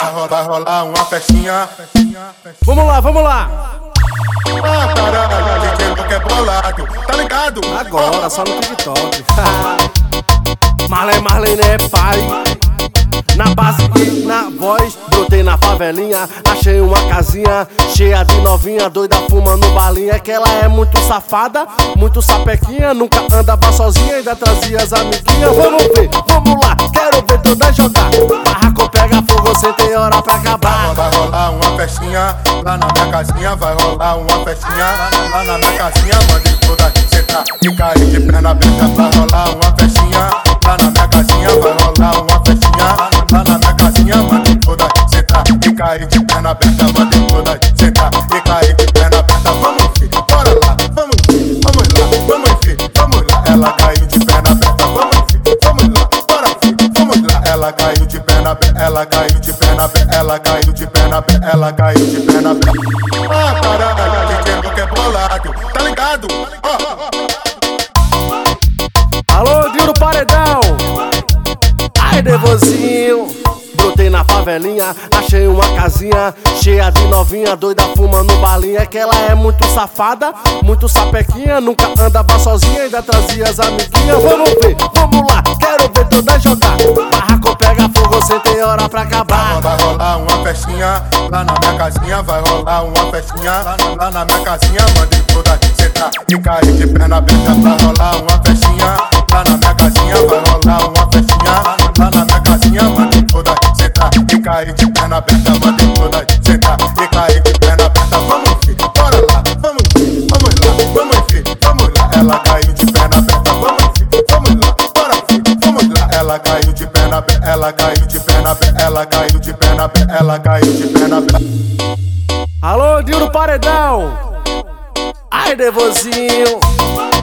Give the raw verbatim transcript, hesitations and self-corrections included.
Vai rolar, vai rolar uma festinha. Vamos lá, vamos lá. Ah, caralho, D J Luke é bolado, tá ligado? Agora, só no TikTok. Marley, Marley é pai. Na base e na voz, brotei na favelinha. Achei uma casinha cheia de novinha, doida fumando balinha. Que ela é muito safada, muito sapequinha. Nunca andava sozinha, ainda trazia as amiguinhas. Vamos ver, vamos lá, quero ver todas jogar. Barraco pega fogo, você tem hora pra acabar. Vai rolar uma festinha lá na minha casinha. Vai rolar uma festinha lá na minha casinha. Mande toda sentar e cair de perna aberta. Vai rolar uma festinha lá na minha casinha. Vai rolar uma festinha lá na minha casinha. Mande toda sentar e cair de perna aberta. Mande toda sentar e cair de perna aberta. Vamos ver, bora lá, vamos ver, vamos lá, vamos ver, vamos lá. Ela caiu de perna aberta. Vamos ver, vamos lá, bora ver, vamos lá. Ela caiu de perna aberta. Ela caiu de perna aberta. Ela caiu de perna aberta. Ela caiu de perna aberta. Ah, caralho, D J Luke é bolado, tá ligado? Alô, Dinho do Paredão. Ai, Devozinho. Brotei na favelinha, achei uma casinha cheia de novinha, doida fumando balinha. Que ela é muito safada, muito sapequinha. Nunca andava sozinha, ainda trazia as amiguinhas. Vamos ver, vamos lá, quero ver todas jogar. Barraco pega fogo, você tem hora pra acabar. Vai rolar uma festinha lá na minha casinha. Vai rolar uma festinha lá na minha casinha. Mande toda sentar e cair de perna aberta. Vai rolar uma festinha lá na minha casinha. Vai rolar uma festinha lá na minha casinha. Mande toda sentar e cair de perna aberta. Mande toda sentar e cair de perna aberta. Vamos ver, bora lá, vamos ver, vamos lá, vamos ver, vamos lá. Ela caiu de perna aberta. Vamos ver, vamos lá, bora ver, vamos lá. Ela caiu de perna aberta. Ela caiu de perna aberta. Ela caiu de perna aberta. Ela caiu de perna aberta. Alô, Dinho do Paredão. Ai, Devozinho.